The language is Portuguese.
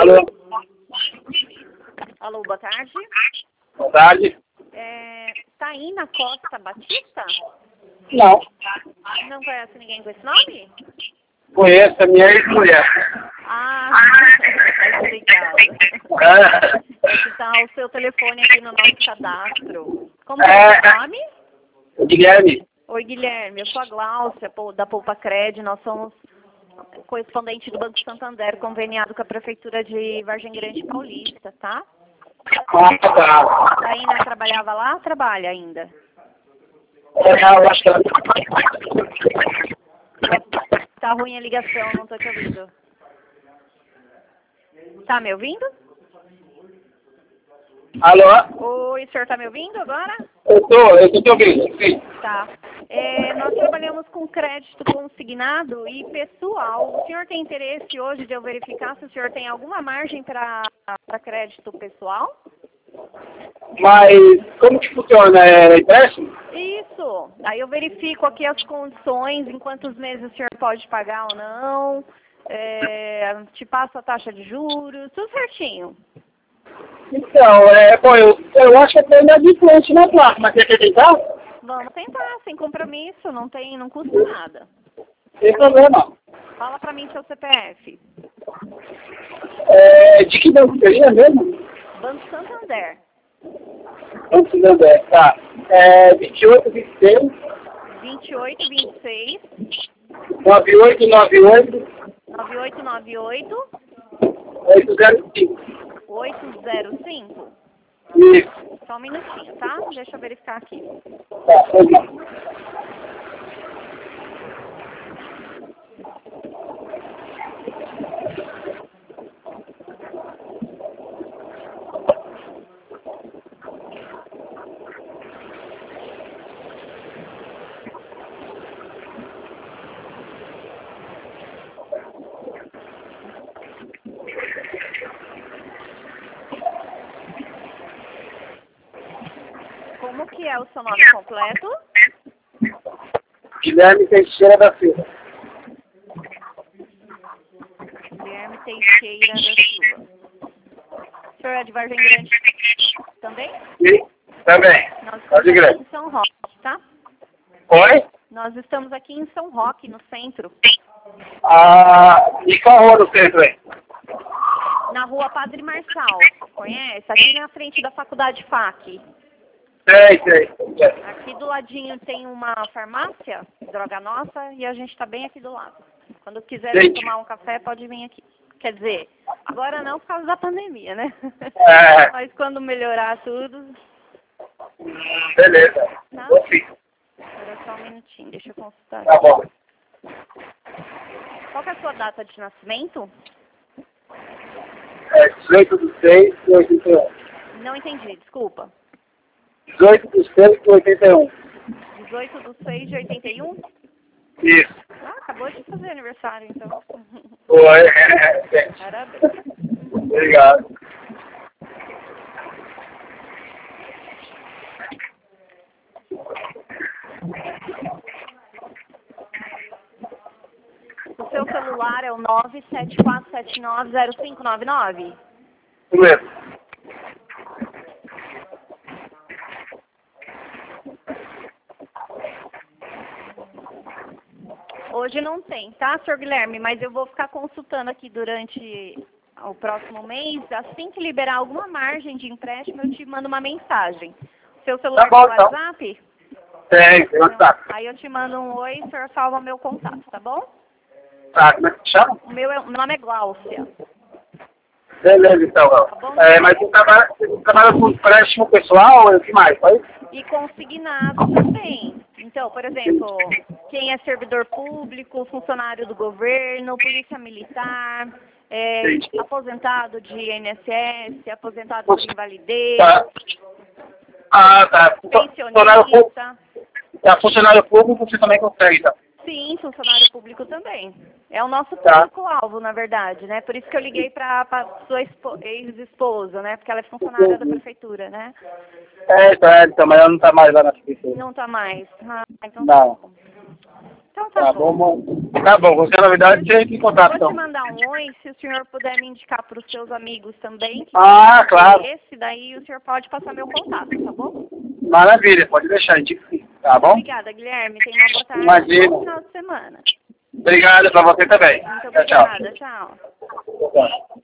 Alô? Alô, boa tarde. Boa tarde. Tá aí na Costa Batista? Não. Não conhece ninguém com esse nome? Conheço a minha ex-mulher. Ah, tá explicado. Esse tá o seu telefone aqui no nosso cadastro. Como é o seu nome? Guilherme. Oi, Guilherme. Eu sou a Gláucia, da Poupa Cred. Nós somos correspondente do Banco Santander, conveniado com a Prefeitura de Vargem Grande Paulista, tá? Ah, tá. A Ina trabalhava lá? Trabalha ainda? Eu acho que ela... Tá ruim a ligação, não tô te ouvindo. Tá me ouvindo? Alô? Oi, o senhor tá me ouvindo agora? Eu tô te ouvindo, sim. Tá. Nós trabalhamos com crédito consignado e pessoal. O senhor tem interesse hoje de eu verificar se o senhor tem alguma margem para crédito pessoal? Mas como que funciona? É empréstimo? Isso. Aí eu verifico aqui as condições, em quantos meses o senhor pode pagar ou não. Te passo a taxa de juros, tudo certinho. Então, bom, eu acho que eu tenho de frente na placa, mas você quer tentar? Vamos tentar, sem compromisso, não custa nada. Sem problema. Fala pra mim seu CPF. De que banco seria mesmo? Banco Santander. Banco Santander, tá. 28, 26, 28, 26, 9898, 9898, 805. 805. Isso. Só um minutinho, tá? Deixa eu verificar aqui. Tá, foi bom. Como que é o seu nome completo? Guilherme Teixeira da Silva. Guilherme Teixeira da Silva. O senhor é de Vargem Grande também? Sim, também. Nós Pode estamos aqui crer. em São Roque, tá? Oi? Nós estamos aqui em São Roque, no centro. E qual rua do centro aí? Na rua Padre Marçal. Conhece? Aqui na frente da Faculdade FAC. Sei. Aqui do ladinho tem uma farmácia, Droga Nossa, e a gente está bem aqui do lado. Quando quiser vir tomar um café, pode vir aqui. Quer dizer, agora não por causa da pandemia, né? Mas quando melhorar tudo... Beleza. Tá? Sim. Espera só um minutinho, deixa eu consultar. Tá bom. Qual que é a sua data de nascimento? 18 de 6 de 81. Não entendi, desculpa. 18 de 6 de 81. 18 de 6 de 81? Isso. Ah, acabou de fazer aniversário, então. Oi. Parabéns. Obrigado. O seu celular é o 974790599? Isso mesmo. Hoje não tem, tá, senhor Guilherme? Mas eu vou ficar consultando aqui durante o próximo mês. Assim que liberar alguma margem de empréstimo, eu te mando uma mensagem. Seu celular Tá bom, tem WhatsApp? Tem WhatsApp. Aí eu te mando um oi, o senhor salva meu contato, tá bom? Tá, como é que chama? Meu nome é Gláucia. Beleza, então. bom? Mas você trabalha com empréstimo pessoal, o que mais? Pode? E consignado também. Então, por exemplo, quem é servidor público, funcionário do governo, polícia militar, aposentado de INSS, aposentado por invalidez, Tá. Tá. pensionista. Funcionário público você também consegue, tá? Sim, funcionário público também. É o nosso público-alvo, na verdade, né? Por isso que eu liguei para sua ex-esposa, né? Porque ela é funcionária da prefeitura, né? Então, mas ela não tá mais lá na prefeitura. Não tá mais. Ah, então Não. Então tá Tá bom. Tá bom, qualquer novidade, você entra em contato, Vou te então. mandar um oi, se o senhor puder me indicar para os seus amigos também. Que Claro. esse daí o senhor pode passar meu contato, tá bom? Maravilha, pode deixar, indico sim. Tá bom? Obrigada, Guilherme. Tenha uma boa tarde. Imagina. Bom final de semana. Obrigado pra você também. Muito Tchau, tchau. obrigada. Tchau. Tchau.